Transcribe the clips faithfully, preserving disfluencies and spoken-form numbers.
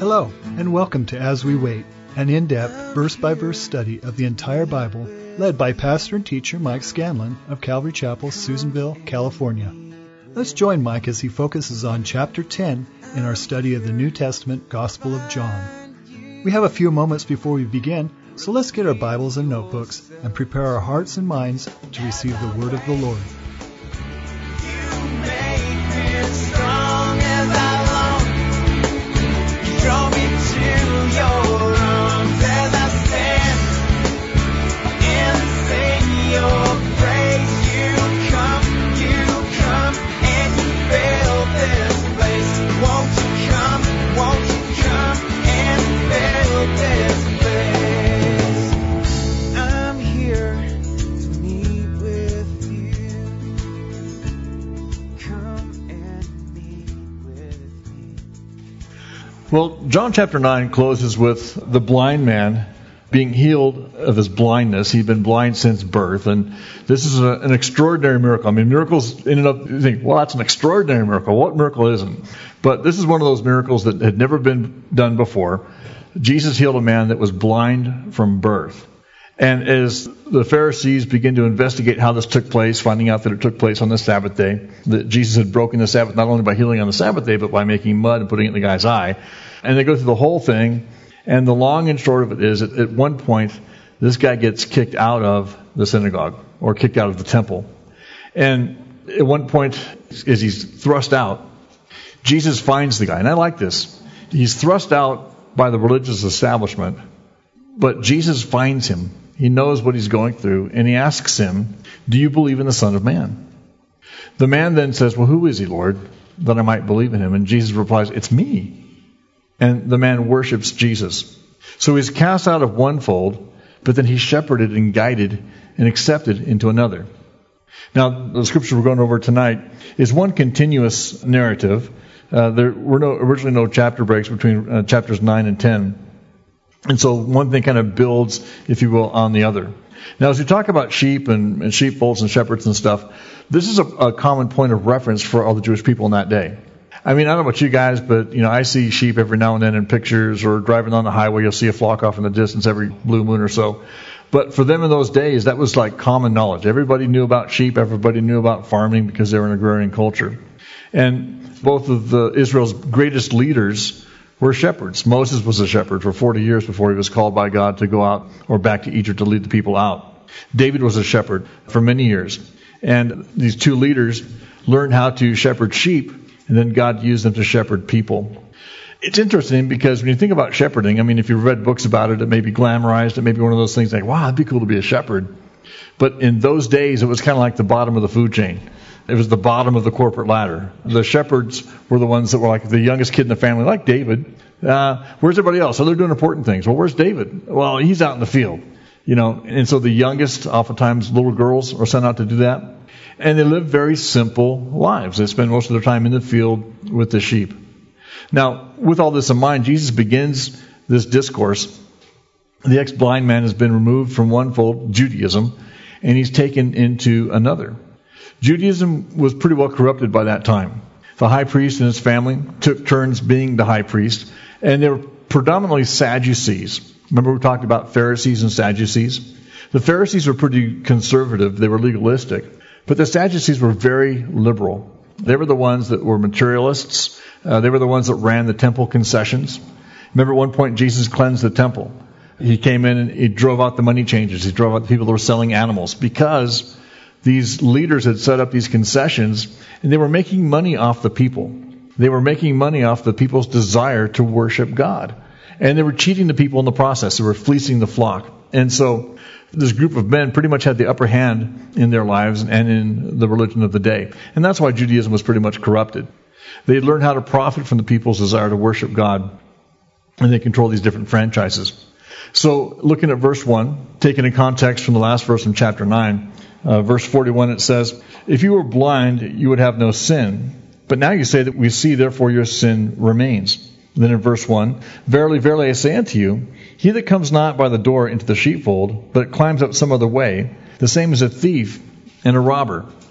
Hello, and welcome to As We Wait, an in-depth, verse-by-verse study of the entire Bible, led by pastor and teacher Mike Scanlon of Calvary Chapel, Susanville, California. Let's join Mike as he focuses on chapter ten in our study of the New Testament Gospel of John. We have a few moments before we begin, so let's get our Bibles and notebooks and prepare our hearts and minds to receive the word of the Lord. Well, John chapter nine closes with the blind man being healed of his blindness. He'd been blind since birth, and this is a, an extraordinary miracle. I mean, miracles ended up, you think, well, that's an extraordinary miracle. What miracle isn't? But this is one of those miracles that had never been done before. Jesus healed a man that was blind from birth. And as the Pharisees begin to investigate how this took place, finding out that it took place on the Sabbath day, that Jesus had broken the Sabbath not only by healing on the Sabbath day, but by making mud and putting it in the guy's eye. And they go through the whole thing. And the long and short of it is, at, at one point, this guy gets kicked out of the synagogue or kicked out of the temple. And at one point, as he's thrust out, Jesus finds the guy. And I like this. He's thrust out by the religious establishment, but Jesus finds him. He knows what he's going through, and he asks him, "Do you believe in the Son of Man?" The man then says, "Well, who is he, Lord, that I might believe in him?" And Jesus replies, "It's me." And the man worships Jesus. So he's cast out of one fold, but then he's shepherded and guided and accepted into another. Now, the scripture we're going over tonight is one continuous narrative. Uh, there were no originally no chapter breaks between uh, chapters nine and ten. And so one thing kind of builds, if you will, on the other. Now, as we talk about sheep and, and sheepfolds and shepherds and stuff, this is a, a common point of reference for all the Jewish people in that day. I mean, I don't know about you guys, but, you know, I see sheep every now and then in pictures, or driving on the highway, you'll see a flock off in the distance every blue moon or so. But for them in those days, that was like common knowledge. Everybody knew about sheep. Everybody knew about farming because they were an agrarian culture. And both of the Israel's greatest leaders were shepherds. Moses was a shepherd for forty years before he was called by God to go out or back to Egypt to lead the people out. David was a shepherd for many years. And these two leaders learned how to shepherd sheep, and then God used them to shepherd people. It's interesting because when you think about shepherding, I mean, if you've read books about it, it may be glamorized. It may be one of those things like, wow, it'd be cool to be a shepherd. But in those days, it was kind of like the bottom of the food chain. It was the bottom of the corporate ladder. The shepherds were the ones that were like the youngest kid in the family, like David. Uh, where's everybody else? So they're doing important things. Well, where's David? Well, he's out in the field. You know, and so the youngest, oftentimes little girls, are sent out to do that. And they live very simple lives. They spend most of their time in the field with the sheep. Now, with all this in mind, Jesus begins this discourse. The ex-blind man has been removed from one fold, Judaism, and he's taken into another. Judaism was pretty well corrupted by that time. The high priest and his family took turns being the high priest, and they were predominantly Sadducees. Remember we talked about Pharisees and Sadducees? The Pharisees were pretty conservative. They were legalistic. But the Sadducees were very liberal. They were the ones that were materialists. Uh, they were the ones that ran the temple concessions. Remember at one point Jesus cleansed the temple. He came in and he drove out the money changers. He drove out the people that were selling animals because these leaders had set up these concessions, and they were making money off the people. They were making money off the people's desire to worship God. And they were cheating the people in the process. They were fleecing the flock. And so this group of men pretty much had the upper hand in their lives and in the religion of the day. And that's why Judaism was pretty much corrupted. They had learned how to profit from the people's desire to worship God, and they controlled these different franchises. So looking at verse one, taken in context from the last verse in chapter nine, Uh, verse forty-one, it says, "If you were blind, you would have no sin. But now you say that we see, therefore your sin remains." Then in verse one, "Verily, verily, I say unto you, he that comes not by the door into the sheepfold, but climbs up some other way, the same is a thief and a robber."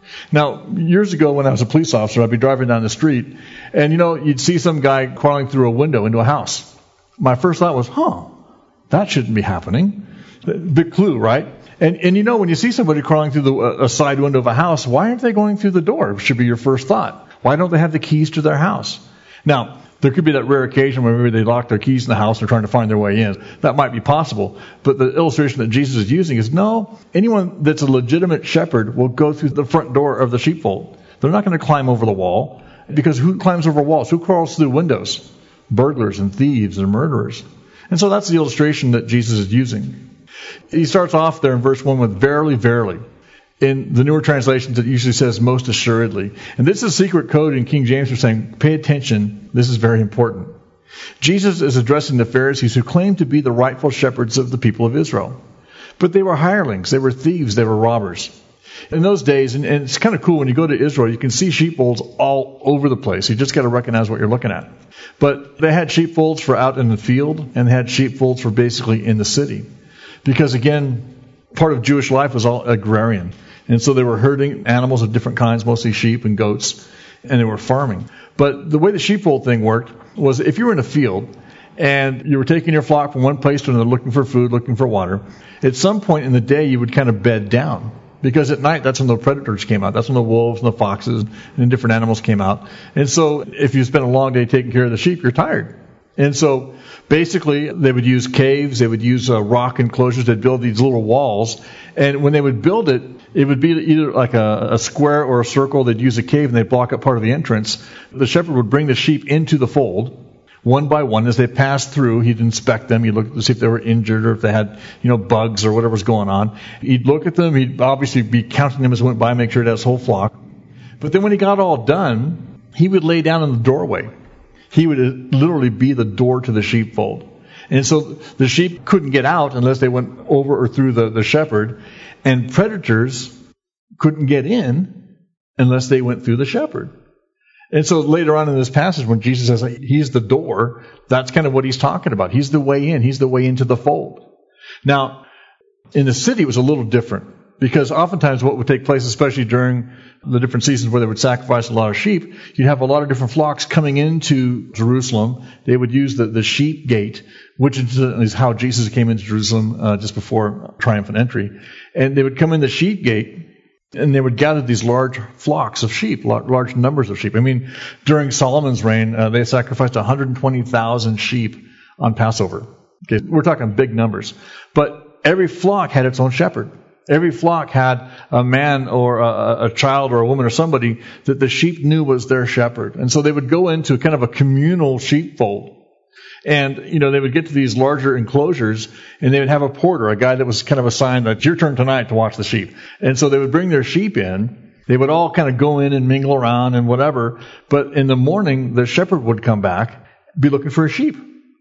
Now, years ago when I was a police officer, I'd be driving down the street, and, you know, you'd see some guy crawling through a window into a house. My first thought was, huh, that shouldn't be happening. Big clue, right? And, and you know, when you see somebody crawling through the, a side window of a house, why aren't they going through the door? It should be your first thought. Why don't they have the keys to their house? Now, there could be that rare occasion where maybe they lock their keys in the house and they're trying to find their way in. That might be possible. But the illustration that Jesus is using is, no, anyone that's a legitimate shepherd will go through the front door of the sheepfold. They're not going to climb over the wall, because who climbs over walls? Who crawls through windows? Burglars and thieves and murderers. And so that's the illustration that Jesus is using. He starts off there in verse one with verily, verily. In the newer translations, it usually says most assuredly. And this is a secret code in King James for saying, pay attention, this is very important. Jesus is addressing the Pharisees who claimed to be the rightful shepherds of the people of Israel. But they were hirelings, they were thieves, they were robbers. In those days, and, and it's kind of cool, when you go to Israel, you can see sheepfolds all over the place. You just got to recognize what you're looking at. But they had sheepfolds for out in the field, and they had sheepfolds for basically in the city. Because again, part of Jewish life was all agrarian. And so they were herding animals of different kinds, mostly sheep and goats, and they were farming. But the way the sheepfold thing worked was, if you were in a field and you were taking your flock from one place to another, looking for food, looking for water, at some point in the day you would kind of bed down. Because at night, that's when the predators came out. That's when the wolves and the foxes and different animals came out. And so if you spend a long day taking care of the sheep, you're tired. And so basically, they would use caves, they would use uh, rock enclosures, they'd build these little walls. And when they would build it, it would be either like a, a square or a circle. They'd use a cave and they'd block up part of the entrance. The shepherd would bring the sheep into the fold, one by one. As they passed through, he'd inspect them. He'd look to see if they were injured or if they had, you know, bugs or whatever was going on. He'd look at them. He'd obviously be counting them as he went by, make sure he had his whole flock. But then when he got all done, he would lay down in the doorway. He would literally be the door to the sheepfold. And so the sheep couldn't get out unless they went over or through the, the shepherd. And predators couldn't get in unless they went through the shepherd. And so later on in this passage, when Jesus says he's the door, that's kind of what he's talking about. He's the way in. He's the way into the fold. Now, in the city, it was a little different. Because oftentimes what would take place, especially during the different seasons where they would sacrifice a lot of sheep, you'd have a lot of different flocks coming into Jerusalem. They would use the, the sheep gate, which is how Jesus came into Jerusalem uh, just before triumphant entry. And they would come in the sheep gate, and they would gather these large flocks of sheep, large numbers of sheep. I mean, during Solomon's reign, uh, they sacrificed one hundred twenty thousand sheep on Passover. Okay, we're talking big numbers. But every flock had its own shepherd. Every flock had a man or a, a child or a woman or somebody that the sheep knew was their shepherd. And so they would go into kind of a communal sheepfold. And, you know, they would get to these larger enclosures and they would have a porter, a guy that was kind of assigned, it's your turn tonight to watch the sheep. And so they would bring their sheep in. They would all kind of go in and mingle around and whatever. But in the morning, the shepherd would come back, be looking for a sheep.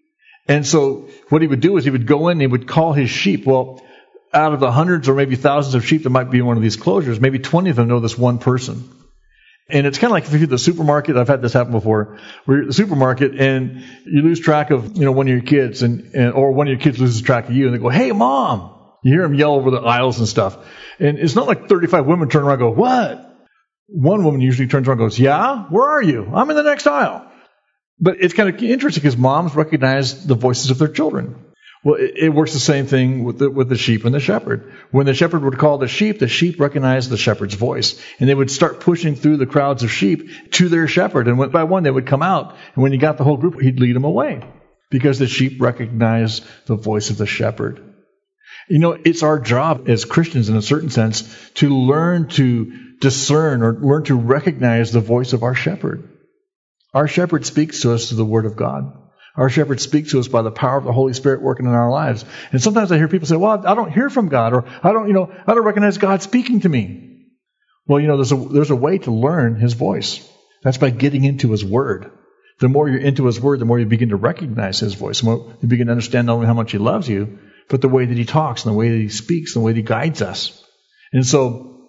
And so what he would do is he would go in and he would call his sheep. Well, out of the hundreds or maybe thousands of sheep that might be in one of these closures, maybe twenty of them know this one person. And it's kind of like if you're at the supermarket. I've had this happen before. Where you're at the supermarket and you lose track of, you know, one of your kids, and, and or one of your kids loses track of you, and they go, "Hey, Mom!" You hear them yell over the aisles and stuff. And it's not like thirty-five women turn around and go, "What?" One woman usually turns around and goes, "Yeah? Where are you? I'm in the next aisle." But it's kind of interesting because moms recognize the voices of their children. Well, it, it works the same thing with the, with the sheep and the shepherd. When the shepherd would call the sheep, the sheep recognized the shepherd's voice. And they would start pushing through the crowds of sheep to their shepherd. And one by one, they would come out. And when he got the whole group, he'd lead them away. Because the sheep recognized the voice of the shepherd. You know, it's our job as Christians, in a certain sense, to learn to discern or learn to recognize the voice of our shepherd. Our shepherd speaks to us through the Word of God. Our shepherd speaks to us by the power of the Holy Spirit working in our lives. And sometimes I hear people say, "Well, I don't hear from God," or "I don't, you know, I don't recognize God speaking to me." Well, you know, there's a there's a way to learn His voice. That's by getting into His Word. The more you're into His Word, the more you begin to recognize His voice. The more you begin to understand not only how much He loves you, but the way that He talks, and the way that He speaks, and the way that He guides us. And so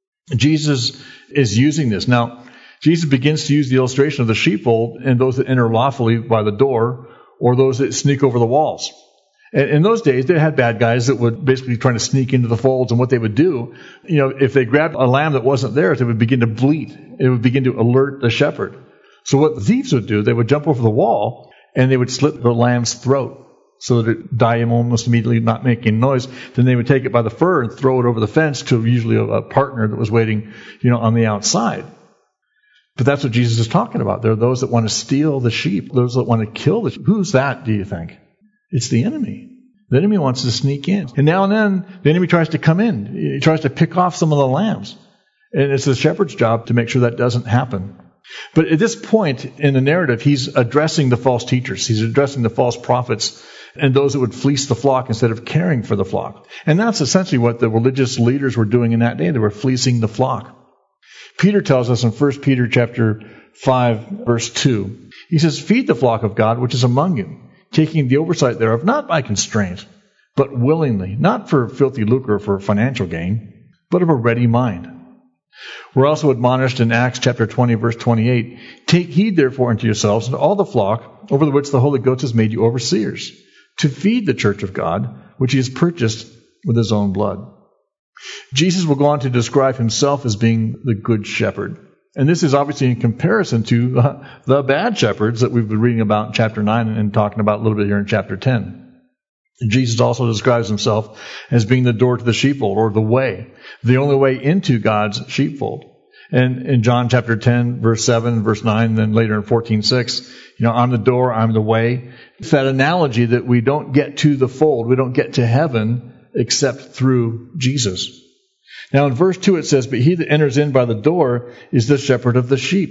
Jesus is using this. Now, Jesus begins to use the illustration of the sheepfold and those that enter lawfully by the door, or those that sneak over the walls. And in those days, they had bad guys that would basically be trying to sneak into the folds, and what they would do, you know, if they grabbed a lamb that wasn't theirs, it would begin to bleat. It would begin to alert the shepherd. So what the thieves would do, they would jump over the wall, and they would slit the lamb's throat so that it would die almost immediately, not making noise. Then they would take it by the fur and throw it over the fence to usually a, a partner that was waiting, you know, on the outside. But that's what Jesus is talking about. There are those that want to steal the sheep, those that want to kill the sheep. Who's that, do you think? It's the enemy. The enemy wants to sneak in. And now and then, the enemy tries to come in. He tries to pick off some of the lambs. And it's the shepherd's job to make sure that doesn't happen. But at this point in the narrative, he's addressing the false teachers. He's addressing the false prophets and those that would fleece the flock instead of caring for the flock. And that's essentially what the religious leaders were doing in that day. They were fleecing the flock. Peter tells us in First Peter chapter five, verse two, he says, "Feed the flock of God which is among you, taking the oversight thereof, not by constraint, but willingly, not for filthy lucre or for financial gain, but of a ready mind." We're also admonished in Acts chapter twenty, verse twenty-eight, "Take heed therefore unto yourselves and to all the flock over the which the Holy Ghost has made you overseers, to feed the church of God, which he has purchased with his own blood." Jesus will go on to describe himself as being the good shepherd. And this is obviously in comparison to uh, the bad shepherds that we've been reading about in chapter nine and talking about a little bit here in chapter ten. Jesus also describes himself as being the door to the sheepfold, or the way, the only way into God's sheepfold. And in John chapter ten, verse seven, verse nine, and then later in fourteen six, you know, "I'm the door, I'm the way." It's that analogy that we don't get to the fold, we don't get to heaven except through Jesus. Now in verse two it says, "But he that enters in by the door is the shepherd of the sheep."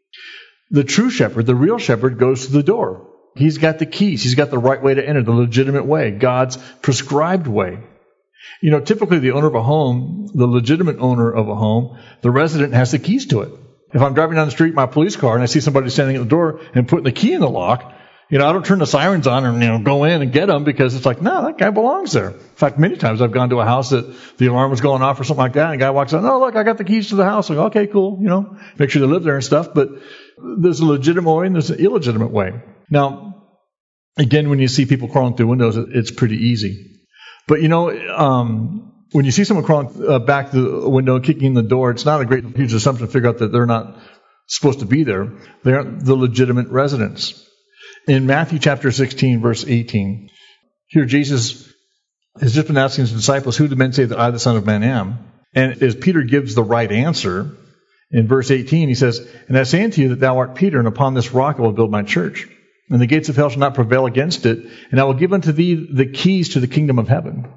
The true shepherd, the real shepherd, goes to the door. He's got the keys. He's got the right way to enter, the legitimate way, God's prescribed way. You know, typically the owner of a home, the legitimate owner of a home, the resident has the keys to it. If I'm driving down the street in my police car and I see somebody standing at the door and putting the key in the lock, you know, I don't turn the sirens on and, you know, go in and get them, because it's like, no, that guy belongs there. In fact, many times I've gone to a house that the alarm was going off or something like that, and a guy walks out, "Oh, look, I got the keys to the house." I go, "Okay, cool," you know, make sure they live there and stuff. But there's a legitimate way and there's an illegitimate way. Now, again, when you see people crawling through windows, it's pretty easy. But, you know, um, when you see someone crawling uh, back to the window, kicking in the door, it's not a great huge assumption to figure out that they're not supposed to be there. They aren't the legitimate residents. In Matthew chapter sixteen, verse eighteen, here Jesus has just been asking his disciples, "Who do men say that I, the Son of Man, am?" And as Peter gives the right answer, in verse eighteen, he says, "And I say unto you that thou art Peter, and upon this rock I will build my church. And the gates of hell shall not prevail against it, and I will give unto thee the keys to the kingdom of heaven."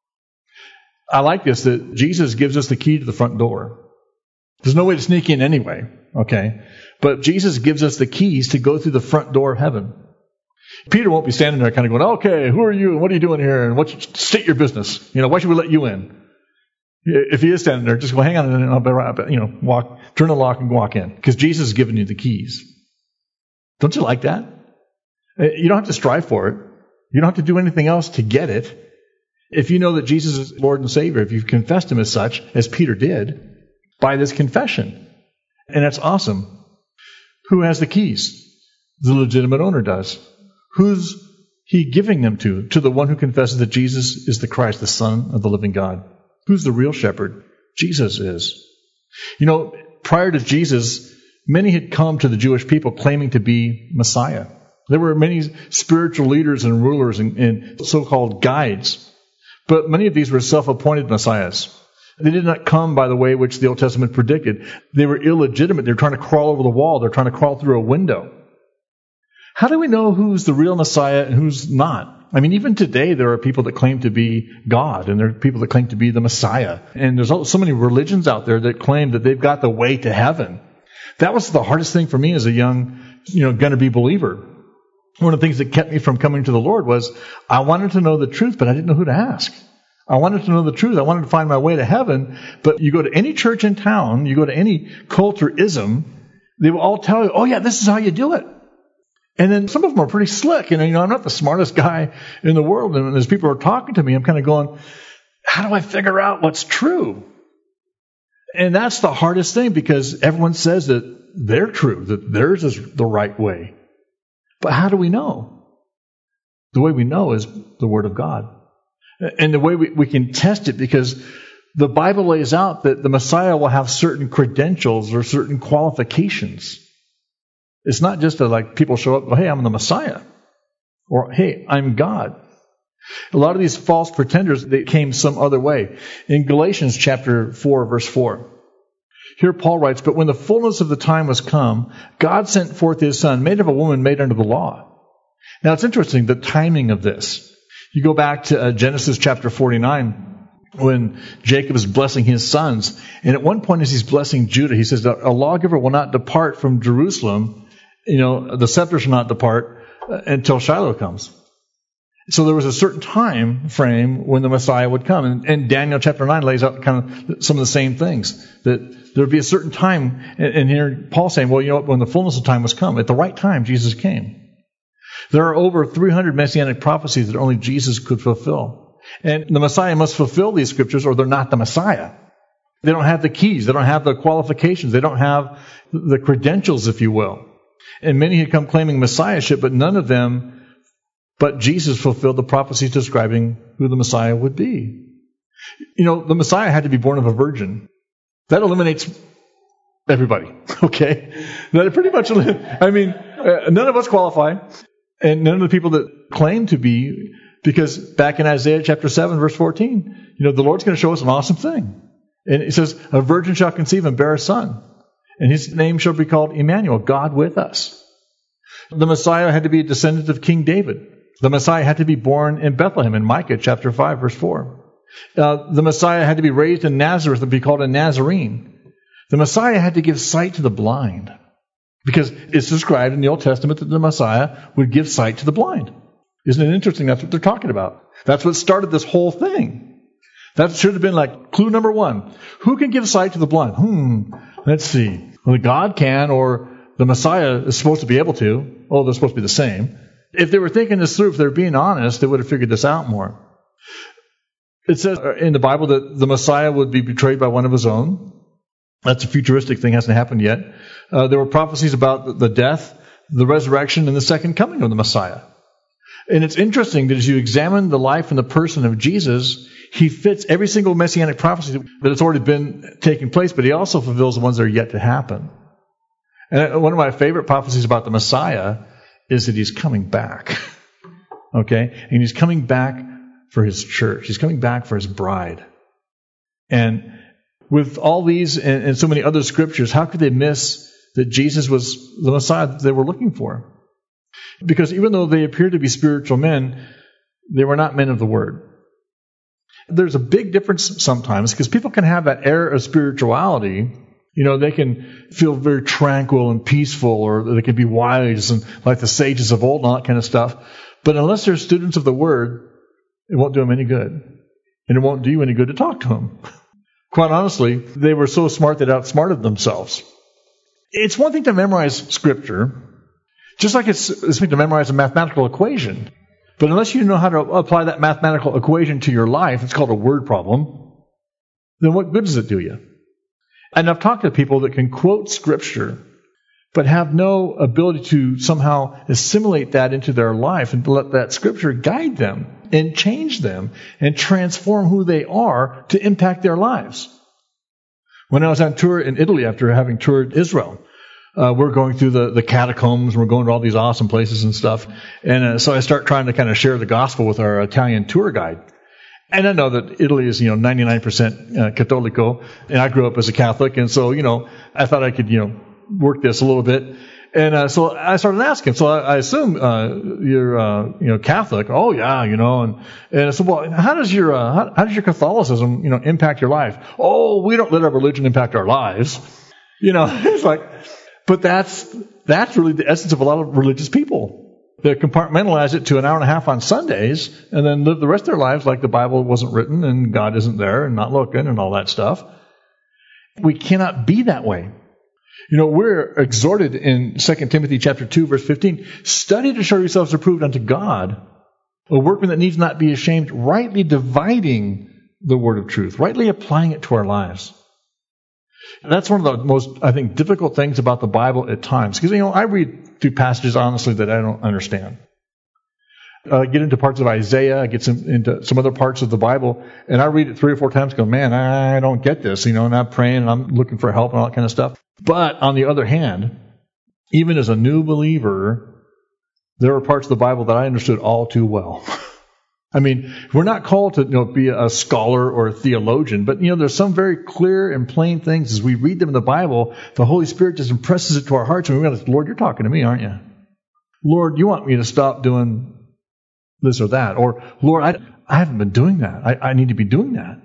I like this, that Jesus gives us the key to the front door. There's no way to sneak in anyway, okay? But Jesus gives us the keys to go through the front door of heaven. Peter won't be standing there kind of going, "Okay, who are you, and what are you doing here, and what, state your business. You know, why should we let you in?" If he is standing there, just go, "Hang on, and I'll be right back," you know, walk, turn the lock and walk in. Because Jesus has given you the keys. Don't you like that? You don't have to strive for it. You don't have to do anything else to get it. If you know that Jesus is Lord and Savior, if you've confessed him as such, as Peter did, by this confession. And that's awesome. Who has the keys? The legitimate owner does. Who's he giving them to? To the one who confesses that Jesus is the Christ, the Son of the living God. Who's the real shepherd? Jesus is. You know, prior to Jesus, many had come to the Jewish people claiming to be Messiah. There were many spiritual leaders and rulers and, and so-called guides. But many of these were self-appointed messiahs. They did not come by the way which the Old Testament predicted. They were illegitimate. They were trying to crawl over the wall. They're trying to crawl through a window. How do we know who's the real Messiah and who's not? I mean, even today there are people that claim to be God, and there are people that claim to be the Messiah. And there's so many religions out there that claim that they've got the way to heaven. That was the hardest thing for me as a young, you know, gonna-be believer. One of the things that kept me from coming to the Lord was I wanted to know the truth, but I didn't know who to ask. I wanted to know the truth. I wanted to find my way to heaven. But you go to any church in town, you go to any cult or ism, they will all tell you, "Oh yeah, this is how you do it." And then some of them are pretty slick. And, you know, I'm not the smartest guy in the world. And as people are talking to me, I'm kind of going, how do I figure out what's true? And that's the hardest thing, because everyone says that they're true, that theirs is the right way. But how do we know? The way we know is the Word of God. And the way we, we can test it, because the Bible lays out that the Messiah will have certain credentials or certain qualifications. It's not just that like people show up, well, hey, I'm the Messiah. Or, hey, I'm God. A lot of these false pretenders, they came some other way. In Galatians chapter four, verse four, here Paul writes, "But when the fullness of the time was come, God sent forth his Son, made of a woman made under the law." Now it's interesting, the timing of this. You go back to uh, Genesis chapter forty-nine, when Jacob is blessing his sons. And at one point as he's blessing Judah, he says that a lawgiver will not depart from Jerusalem. You know, the scepter shall not depart uh, until Shiloh comes. So there was a certain time frame when the Messiah would come. And, and Daniel chapter nine lays out kind of some of the same things. That there would be a certain time. And, and here Paul's saying, well, you know what, when the fullness of time was come, at the right time, Jesus came. There are over three hundred messianic prophecies that only Jesus could fulfill. And the Messiah must fulfill these scriptures or they're not the Messiah. They don't have the keys. They don't have the qualifications. They don't have the credentials, if you will. And many had come claiming messiahship, but none of them but Jesus fulfilled the prophecies describing who the Messiah would be. You know, the Messiah had to be born of a virgin. That eliminates everybody, okay? That pretty much, I mean, uh, none of us qualify, and none of the people that claim to be, because back in Isaiah chapter seven, verse fourteen, you know, the Lord's going to show us an awesome thing. And it says, "A virgin shall conceive and bear a son, and his name shall be called Emmanuel, God with us." The Messiah had to be a descendant of King David. The Messiah had to be born in Bethlehem in Micah chapter five, verse four. Uh, the Messiah had to be raised in Nazareth and be called a Nazarene. The Messiah had to give sight to the blind, because it's described in the Old Testament that the Messiah would give sight to the blind. Isn't it interesting? That's what they're talking about. That's what started this whole thing. That should have been like clue number one. Who can give sight to the blind? Hmm, let's see. Well, God can, or the Messiah is supposed to be able to. Oh, they're supposed to be the same. If they were thinking this through, if they're being honest, they would have figured this out more. It says in the Bible that the Messiah would be betrayed by one of his own. That's a futuristic thing, hasn't happened yet. Uh, there were prophecies about the death, the resurrection, and the second coming of the Messiah. And it's interesting that as you examine the life and the person of Jesus, he fits every single messianic prophecy that has already been taking place, but he also fulfills the ones that are yet to happen. And one of my favorite prophecies about the Messiah is that he's coming back. Okay? And he's coming back for his church. He's coming back for his bride. And with all these and, and so many other scriptures, how could they miss that Jesus was the Messiah that they were looking for? Because even though they appeared to be spiritual men, they were not men of the Word. There's a big difference sometimes, because people can have that air of spirituality. You know, they can feel very tranquil and peaceful, or they can be wise and like the sages of old and all that kind of stuff. But unless they're students of the Word, it won't do them any good. And it won't do you any good to talk to them. Quite honestly, they were so smart that outsmarted themselves. It's one thing to memorize Scripture, just like it's, it's one thing to memorize a mathematical equation. But unless you know how to apply that mathematical equation to your life, it's called a word problem, then what good does it do you? And I've talked to people that can quote Scripture, but have no ability to somehow assimilate that into their life and to let that Scripture guide them and change them and transform who they are to impact their lives. When I was on tour in Italy after having toured Israel, uh, we're going through the, the catacombs, we're going to all these awesome places and stuff. And uh, so I start trying to kind of share the gospel with our Italian tour guide. And I know that Italy is, you know, ninety-nine percent uh, Cattolico, and I grew up as a Catholic, and so, you know, I thought I could, you know, work this a little bit. And uh, so I started asking. So I, I assume uh, you're, uh, you know, Catholic. Oh yeah, you know. And and I said, well, how does your uh, how, how does your Catholicism, you know, impact your life? Oh, we don't let our religion impact our lives. You know, it's like, but that's that's really the essence of a lot of religious people. They compartmentalize it to an hour and a half on Sundays, and then live the rest of their lives like the Bible wasn't written and God isn't there and not looking and all that stuff. We cannot be that way. You know, we're exhorted in Second Timothy chapter two, verse fifteen, study to show yourselves approved unto God, a workman that needs not be ashamed, rightly dividing the word of truth, rightly applying it to our lives. And that's one of the most, I think, difficult things about the Bible at times. Because, you know, I read through passages, honestly, that I don't understand. Uh, get into parts of Isaiah, get some, into some other parts of the Bible, and I read it three or four times, go, man, I don't get this, you know, and I'm praying and I'm looking for help and all that kind of stuff. But on the other hand, even as a new believer, there are parts of the Bible that I understood all too well. I mean, we're not called to, you know, be a scholar or a theologian, but, you know, there's some very clear and plain things as we read them in the Bible. The Holy Spirit just impresses it to our hearts, and we realize, Lord, you're talking to me, aren't you? Lord, you want me to stop doing this or that. Or, Lord, I, I haven't been doing that. I, I need to be doing that.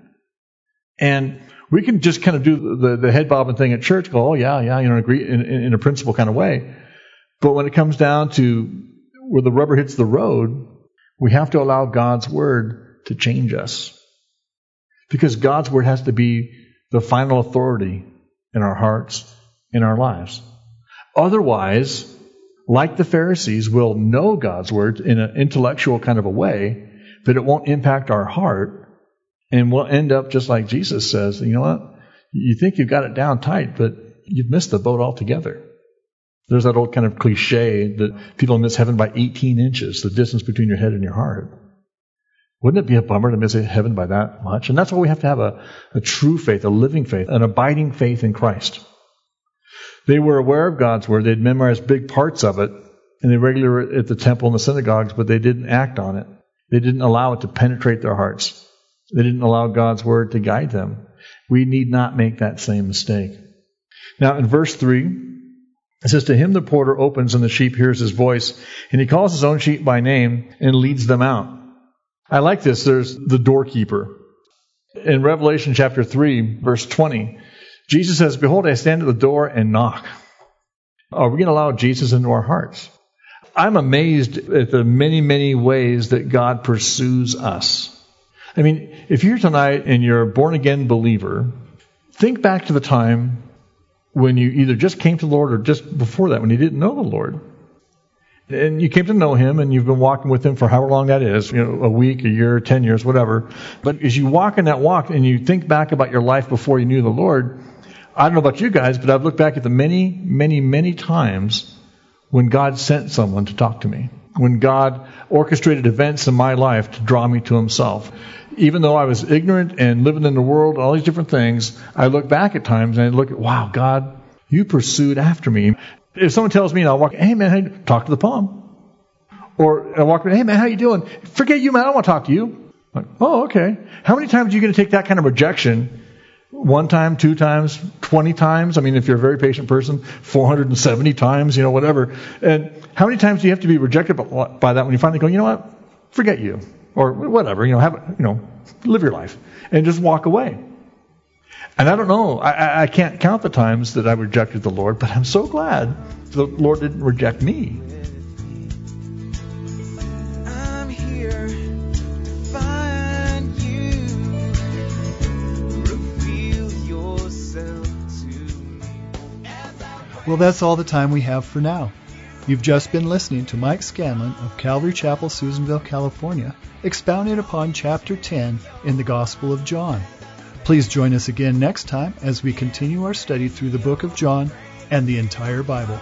And we can just kind of do the, the head bobbing thing at church, go, oh, yeah, yeah, you know, agree in, in a principle kind of way. But when it comes down to where the rubber hits the road, we have to allow God's Word to change us. Because God's Word has to be the final authority in our hearts, in our lives. Otherwise, like the Pharisees, we'll know God's Word in an intellectual kind of a way, but it won't impact our heart, and we'll end up just like Jesus says, you know what? You think you've got it down tight, but you've missed the boat altogether. There's that old kind of cliche that people miss heaven by eighteen inches, the distance between your head and your heart. Wouldn't it be a bummer to miss heaven by that much? And that's why we have to have a, a true faith, a living faith, an abiding faith in Christ. They were aware of God's Word. They'd memorized big parts of it, and they regularly were at the temple and the synagogues, but they didn't act on it. They didn't allow it to penetrate their hearts. They didn't allow God's Word to guide them. We need not make that same mistake. Now, in verse three, it says, to him the porter opens, and the sheep hears his voice, and he calls his own sheep by name and leads them out. I like this. There's the doorkeeper. In Revelation chapter three, verse twenty, Jesus says, behold, I stand at the door and knock. Are we going to allow Jesus into our hearts? I'm amazed at the many, many ways that God pursues us. I mean, if you're here tonight and you're a born-again believer, think back to the time when you either just came to the Lord or just before that when you didn't know the Lord. And you came to know Him, and you've been walking with Him for however long that is, you know, a week, a year, ten years, whatever. But as you walk in that walk and you think back about your life before you knew the Lord, I don't know about you guys, but I've looked back at the many, many, many times when God sent someone to talk to me, when God orchestrated events in my life to draw me to Himself. Even though I was ignorant and living in the world, all these different things, I look back at times and I look at, wow, God, you pursued after me. If someone tells me, and I'll walk, hey, man, hey, talk to the palm. Or I walk, hey, man, how you doing? Forget you, man, I don't want to talk to you. Like, oh, okay. How many times are you going to take that kind of rejection? One time, two times, twenty times? I mean, if you're a very patient person, four hundred seventy times, you know, whatever. And how many times do you have to be rejected by that when you finally go, you know what? Forget you. Or whatever, you know, have, you know, live your life. And just walk away. And I don't know, I, I can't count the times that I rejected the Lord, but I'm so glad the Lord didn't reject me. I'm here to find you. Reveal yourself to me. Well, that's all the time we have for now. You've just been listening to Mike Scanlon of Calvary Chapel, Susanville, California, expounding upon Chapter ten in the Gospel of John. Please join us again next time as we continue our study through the book of John and the entire Bible.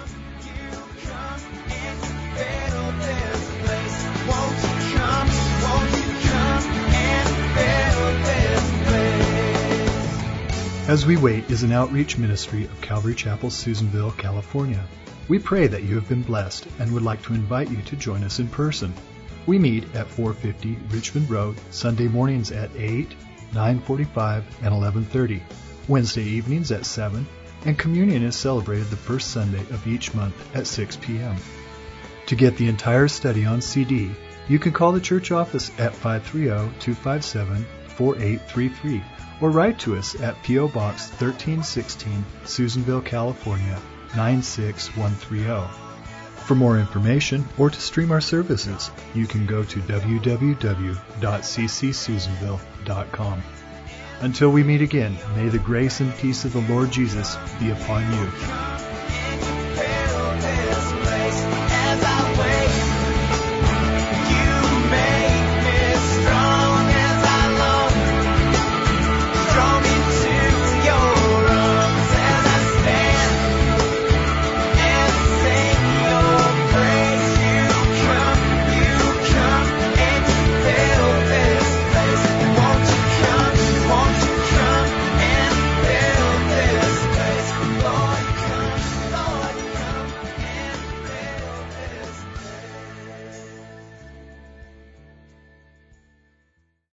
As We Wait is an outreach ministry of Calvary Chapel, Susanville, California. We pray that you have been blessed and would like to invite you to join us in person. We meet at four fifty Richmond Road, Sunday mornings at eight, nine forty-five, and eleven thirty, Wednesday evenings at seven, and communion is celebrated the first Sunday of each month at six p.m. To get the entire study on C D, you can call the church office at five three zero, two five seven, four eight three three or write to us at P O. Box thirteen sixteen, Susanville, California, nine six one three zero. For more information or to stream our services, you can go to w w w dot c c susanville dot com. Until we meet again, may the grace and peace of the Lord Jesus be upon you.